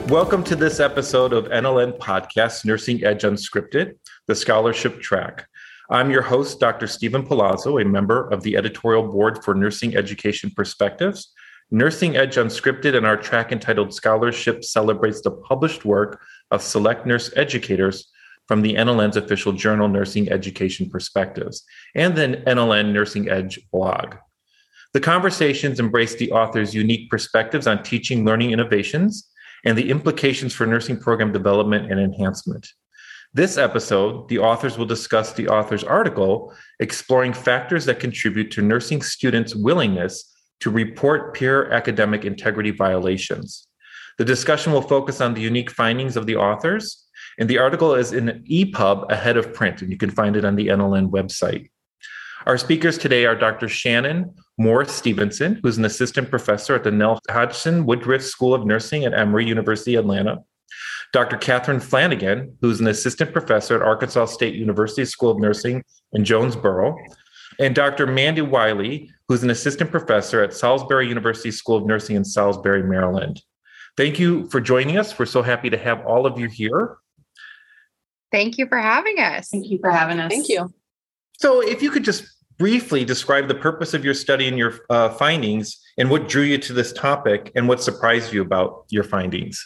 Welcome to this episode of NLN Podcast, Nursing Edge Unscripted, the scholarship track. I'm your host, Dr. Stephen Palazzo, a member of the editorial board for Nursing Education Perspectives. Nursing Edge Unscripted and our track entitled Scholarship celebrates the published work of select nurse educators from the NLN's official journal, Nursing Education Perspectives, and the NLN Nursing Edge blog. The conversations embrace the author's unique perspectives on teaching learning innovations and the implications for nursing program development and enhancement. This episode, the authors will discuss the author's article exploring factors that contribute to nursing students' willingness to report peer academic integrity violations. The discussion will focus on the unique findings of the authors, and the article is in EPUB ahead of print, and you can find it on the NLN website. Our speakers today are Dr. Shannon Moore-Stevenson, who's an assistant professor at the Nell Hodgson Woodruff School of Nursing at Emory University, Atlanta. Dr. Catherine Flanagan, who's an assistant professor at Arkansas State University School of Nursing in Jonesboro. And Dr. Mandy Wiley, who's an assistant professor at Salisbury University School of Nursing in Salisbury, Maryland. Thank you for joining us. We're so happy to have all of you here. Thank you for having us. Thank you for having us. Thank you. So if you could just briefly describe the purpose of your study and your findings and what drew you to this topic and what surprised you about your findings.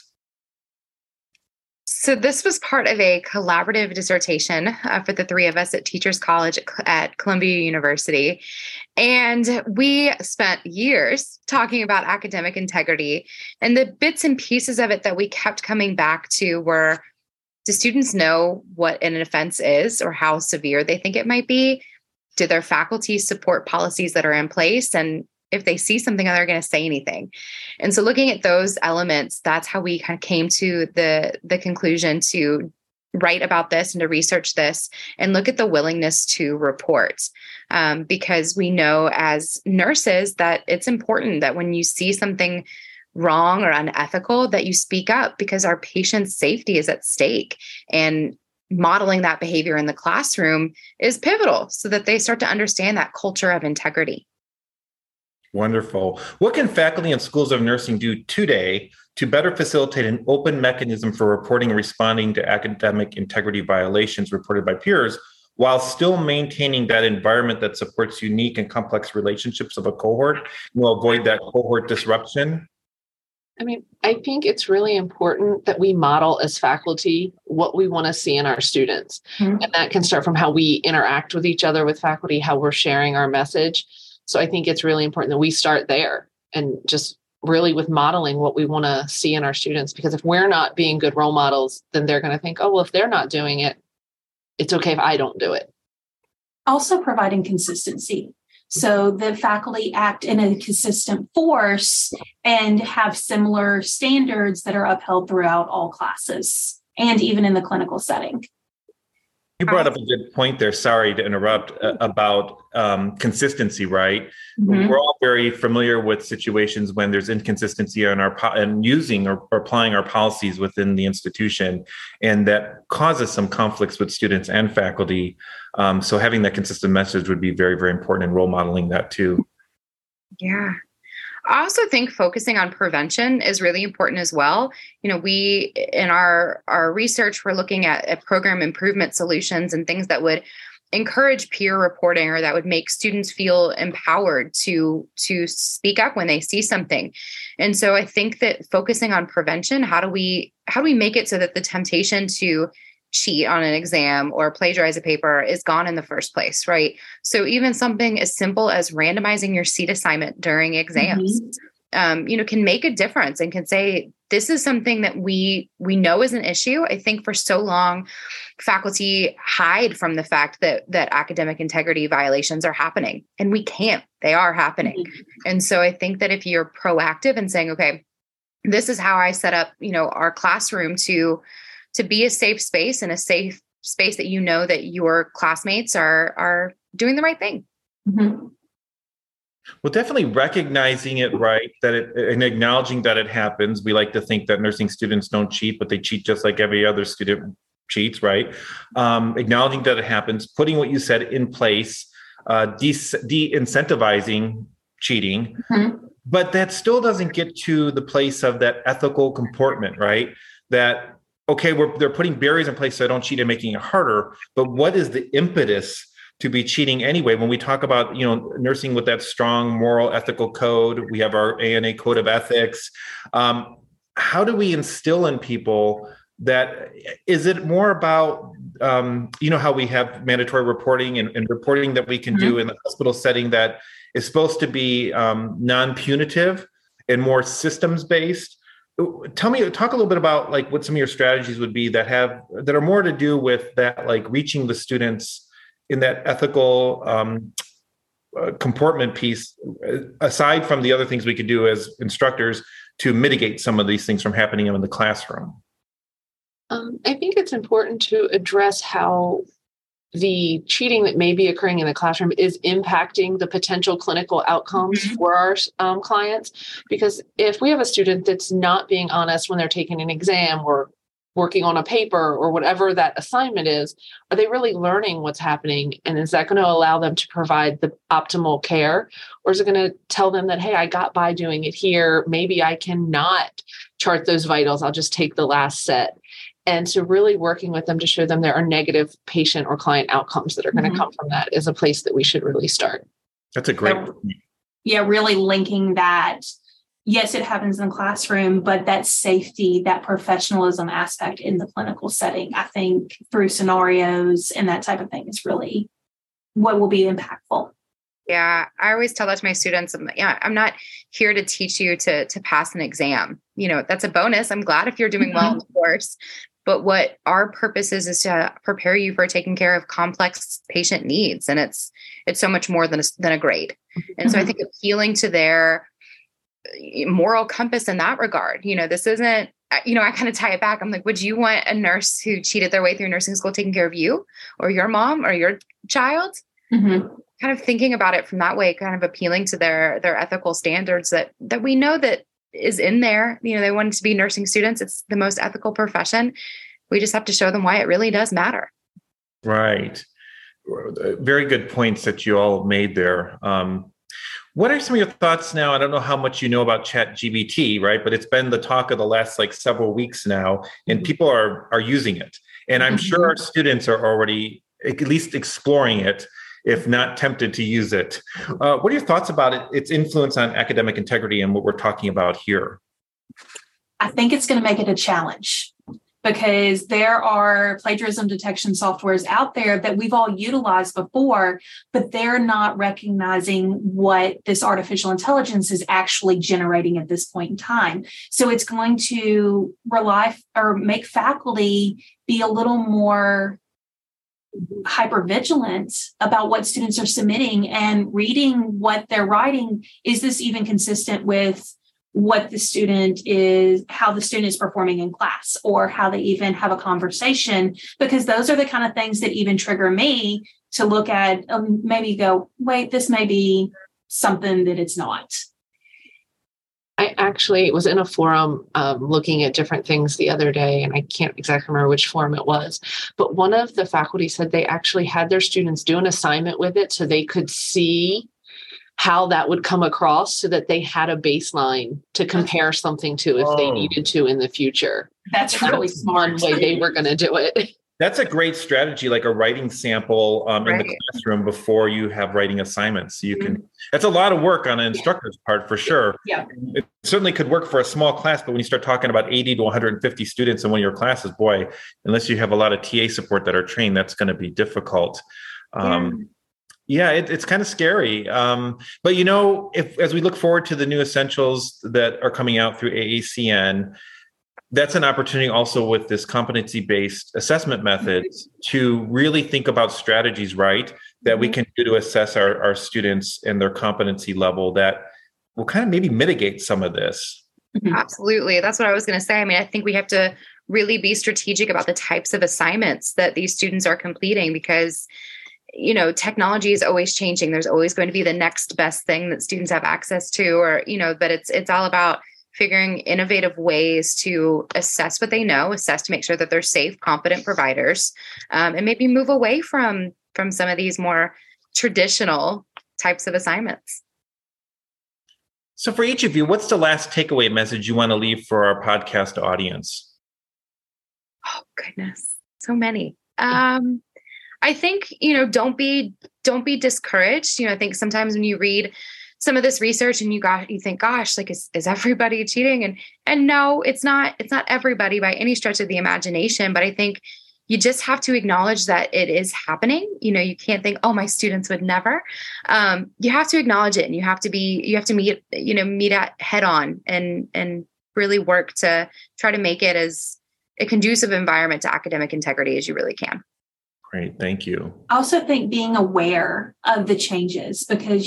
So this was part of a collaborative dissertation for the three of us at Teachers College at Columbia University. And we spent years talking about academic integrity. And the bits and pieces of it that we kept coming back to were, do students know what an offense is or how severe they think it might be? Do their faculty support policies that are in place? And if they see something, are they going to say anything? And so looking at those elements, that's how we kind of came to the conclusion to write about this and to research this and look at the willingness to report. Because we know as nurses that it's important that when you see something wrong or unethical, that you speak up, because our patients' safety is at stake. And modeling that behavior in the classroom is pivotal so that they start to understand that culture of integrity. Wonderful. What can faculty and schools of nursing do today to better facilitate an open mechanism for reporting and responding to academic integrity violations reported by peers, while still maintaining that environment that supports unique and complex relationships of a cohort and will avoid that cohort disruption? I think it's really important that we model as faculty what we want to see in our students. Mm-hmm. And that can start from how we interact with each other with faculty, how we're sharing our message. So I think it's really important that we start there and just really with modeling what we want to see in our students. Because if we're not being good role models, then they're going to think, oh, well, if they're not doing it, it's okay if I don't do it. Also providing consistency. So the faculty act in a consistent force and have similar standards that are upheld throughout all classes and even in the clinical setting. You brought up a good point there. Sorry to interrupt about consistency, right? Mm-hmm. We're all very familiar with situations when there's inconsistency in and using or applying our policies within the institution, and that causes some conflicts with students and faculty. So having that consistent message would be very, very important in role modeling that too. Yeah. I also think focusing on prevention is really important as well. We, in our research, we're looking at program improvement solutions and things that would encourage peer reporting or that would make students feel empowered to speak up when they see something. And so I think that focusing on prevention, how do we make it so that the temptation to cheat on an exam or plagiarize a paper is gone in the first place, right? So even something as simple as randomizing your seat assignment during exams, can make a difference and can say, this is something that we know is an issue. I think for so long, faculty hide from the fact that academic integrity violations are happening, and we can't. They are happening. Mm-hmm. And so I think that if you're proactive and saying, okay, this is how I set up, our classroom to be a safe space and a safe space that that your classmates are doing the right thing. Mm-hmm. Well, definitely recognizing it, right, and acknowledging that it happens. We like to think that nursing students don't cheat, but they cheat just like every other student cheats, right? Acknowledging that it happens, putting what you said in place, de-incentivizing cheating, mm-hmm. But that still doesn't get to the place of that ethical comportment, right? That, okay, they're putting barriers in place so I don't cheat and making it harder. But what is the impetus to be cheating anyway? When we talk about, nursing with that strong moral ethical code, we have our ANA code of ethics. How do we instill in people that? Is it more about, how we have mandatory reporting and reporting that we can do in the hospital setting that is supposed to be non-punitive and more systems-based? Talk a little bit about like what some of your strategies would be that are more to do with that, like reaching the students in that ethical comportment piece, aside from the other things we could do as instructors to mitigate some of these things from happening in the classroom. I think it's important to address how the cheating that may be occurring in the classroom is impacting the potential clinical outcomes for our clients. Because if we have a student that's not being honest when they're taking an exam or working on a paper or whatever that assignment is, are they really learning what's happening? And is that going to allow them to provide the optimal care? Or is it going to tell them that, hey, I got by doing it here. Maybe I cannot chart those vitals. I'll just take the last set. And so really working with them to show them there are negative patient or client outcomes that are going to come from that is a place that we should really start. That's a great point. Yeah, really linking that. Yes, it happens in the classroom, but that safety, that professionalism aspect in the clinical setting, I think through scenarios and that type of thing is really what will be impactful. Yeah, I always tell that to my students. I'm not here to teach you to pass an exam. That's a bonus. I'm glad if you're doing well in the course. But what our purpose is to prepare you for taking care of complex patient needs. And it's so much more than a grade. And so I think appealing to their moral compass in that regard, this isn't, I kind of tie it back. I'm like, would you want a nurse who cheated their way through nursing school taking care of you or your mom or your child? Kind of thinking about it from that way, kind of appealing to their ethical standards that we know that is in there. They want to be nursing students. It's the most ethical profession. We just have to show them why it really does matter. Right. Very good points that you all made there. What are some of your thoughts now? I don't know how much you know about ChatGPT, right? But it's been the talk of the last several weeks now, and people are using it. And I'm sure our students are already at least exploring it, if not tempted to use it. What are your thoughts about its influence on academic integrity and what we're talking about here? I think it's going to make it a challenge because there are plagiarism detection softwares out there that we've all utilized before, but they're not recognizing what this artificial intelligence is actually generating at this point in time. So it's going to rely or make faculty be a little more hypervigilant about what students are submitting and reading what they're writing. Is this even consistent with what the student is, how the student is performing in class, or how they even have a conversation? Because those are the kind of things that even trigger me to look at, maybe go, wait, this may be something that it's not. I actually was in a forum looking at different things the other day, and I can't exactly remember which forum it was, but one of the faculty said they actually had their students do an assignment with it so they could see how that would come across so that they had a baseline to compare something to if they needed to in the future. That's really smart. One way they were going to do it. That's a great strategy, like a writing sample in the classroom before you have writing assignments. You can. That's a lot of work on an instructor's part for sure. Yeah. It certainly could work for a small class, but when you start talking about 80 to 150 students in one of your classes, boy, unless you have a lot of TA support that are trained, that's going to be difficult. It's kind of scary. But as we look forward to the new essentials that are coming out through AACN, that's an opportunity also with this competency-based assessment methods to really think about strategies, right, that we can do to assess our students and their competency level that will kind of maybe mitigate some of this. Absolutely. That's what I was going to say. I mean, I think we have to really be strategic about the types of assignments that these students are completing because technology is always changing. There's always going to be the next best thing that students have access to, or, but it's all about figuring innovative ways to assess what they know, assess to make sure that they're safe, competent providers, and maybe move away from some of these more traditional types of assignments. So for each of you, what's the last takeaway message you want to leave for our podcast audience? Oh, goodness. So many. I think, don't be discouraged. I think sometimes when you read some of this research and you think, gosh, like, is everybody cheating? And no, it's not everybody by any stretch of the imagination. But I think you just have to acknowledge that it is happening. You can't think, oh, my students would never. You have to acknowledge it, and you have to meet it head on and really work to try to make it as a conducive environment to academic integrity as you really can. Great. Thank you. I also think being aware of the changes, because,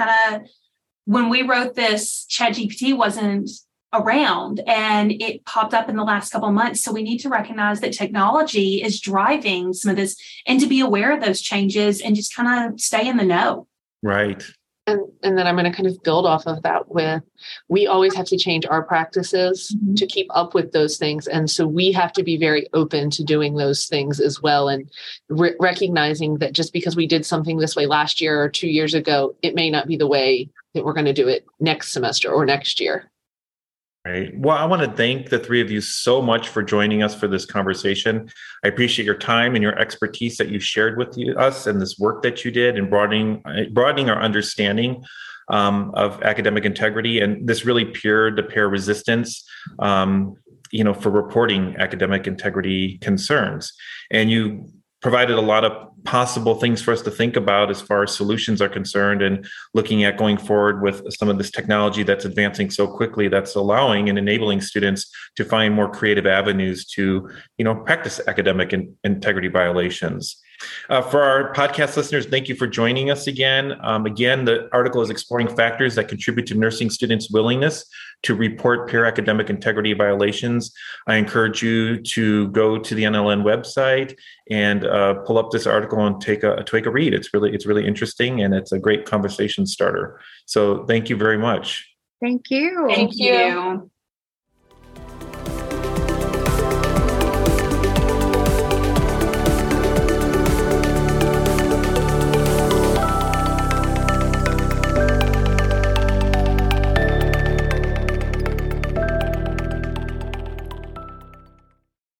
when we wrote this, ChatGPT wasn't around and it popped up in the last couple of months. So we need to recognize that technology is driving some of this, and to be aware of those changes and just kind of stay in the know. Right. And then I'm going to kind of build off of that we always have to change our practices to keep up with those things. And so we have to be very open to doing those things as well. And recognizing that just because we did something this way last year or 2 years ago, it may not be the way that we're going to do it next semester or next year. Right. Well, I want to thank the three of you so much for joining us for this conversation. I appreciate your time and your expertise that you shared with us and this work that you did in broadening our understanding of academic integrity and this really peer-to-peer resistance, for reporting academic integrity concerns. And you provided a lot of possible things for us to think about as far as solutions are concerned, and looking at going forward with some of this technology that's advancing so quickly, that's allowing and enabling students to find more creative avenues to, practice academic integrity violations. For our podcast listeners, thank you for joining us again. Again, the article is exploring factors that contribute to nursing students' willingness to report peer academic integrity violations. I encourage you to go to the NLN website and pull up this article and take a read. It's really interesting, and it's a great conversation starter. So thank you very much. Thank you. Thank you.